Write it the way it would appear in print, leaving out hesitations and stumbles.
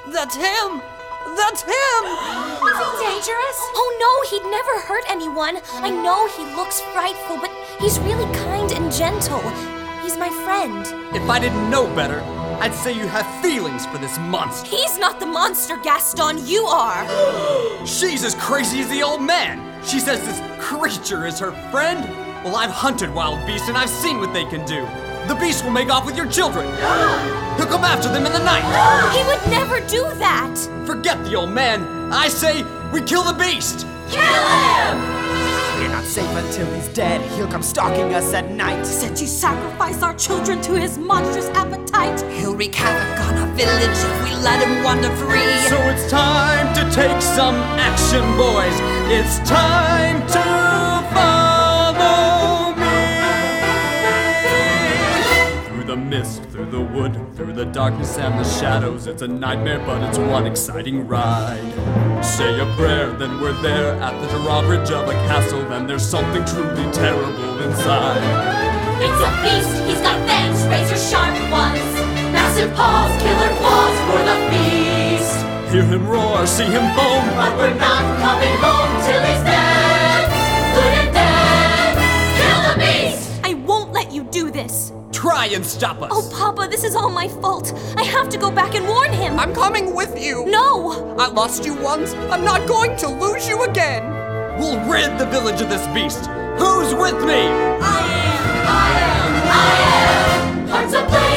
That's him! That's him! Is he dangerous? Oh no, he'd never hurt anyone. I know he looks frightful, but he's really kind and gentle. He's my friend. If I didn't know better, I'd say you have feelings for this monster. He's not the monster, Gaston. You are. She's as crazy as the old man. She says this creature is her friend? Well, I've hunted wild beasts and I've seen what they can do. The beast will make off with your children. He'll come after them in the night. He would never do that. Forget the old man. I say we kill the beast. Kill him! We're not safe until he's dead. He'll come stalking us at night. Said you sacrifice our children to his monstrous appetite. He'll wreak havoc on our village if we let him wander free. So it's time to take some action, boys. It's time to follow me. Through the mist, through the wood, through the darkness and the shadows. It's a nightmare, but it's one exciting ride. Say a prayer, then we're there at the drawbridge of a castle. Then there's something truly terrible inside. It's a beast. He's got fangs, razor sharp ones. Massive paws, killer claws for the feast. Hear him roar, see him foam. But we're not coming home till he's dead. Good and dead. Kill the beast. I won't let you do this. Try and stop us. Oh, Papa, this is all my fault. I have to go back and warn him. I'm coming with you. No. I lost you once. I'm not going to lose you again. We'll rid the village of this beast. Who's with me? I am. Hearts of